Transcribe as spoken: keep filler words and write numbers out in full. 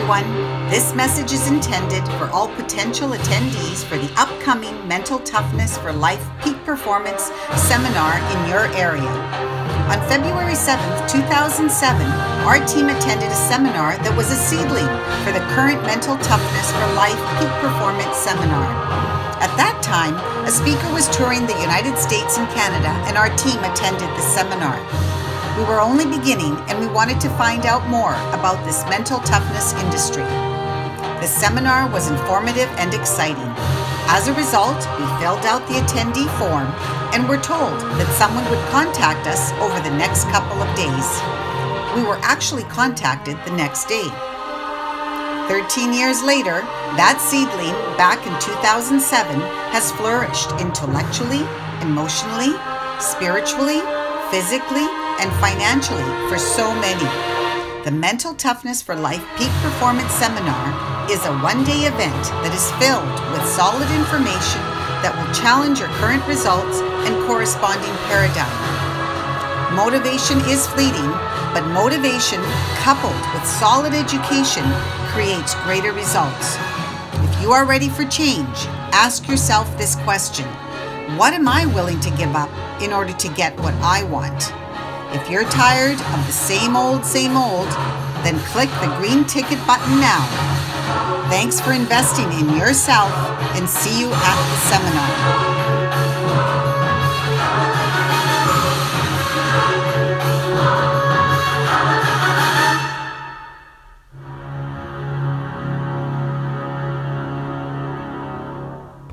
everyone. This message is intended for all potential attendees for the upcoming Mental Toughness for Life Peak Performance Seminar in your area. On February seventh, two thousand seven, our team attended a seminar that was a seedling for the current Mental Toughness for Life Peak Performance Seminar. At that time, a speaker was touring the United States and Canada, and our team attended the seminar. We were only beginning, and we wanted to find out more about this mental toughness industry. The seminar was informative and exciting. As a result, we filled out the attendee form and were told that someone would contact us over the next couple of days. We were actually contacted the next day. Thirteen years later, that seedling back in two thousand seven has flourished intellectually, emotionally, spiritually, physically, and financially for so many. The Mental Toughness for Life Peak Performance Seminar is a one-day event that is filled with solid information that will challenge your current results and corresponding paradigm. Motivation is fleeting, but motivation coupled with solid education creates greater results. If you are ready for change, ask yourself this question: what am I willing to give up in order to get what I want? If you're tired of the same old, same old, then click the green ticket button now. Thanks for investing in yourself, and see you at the seminar.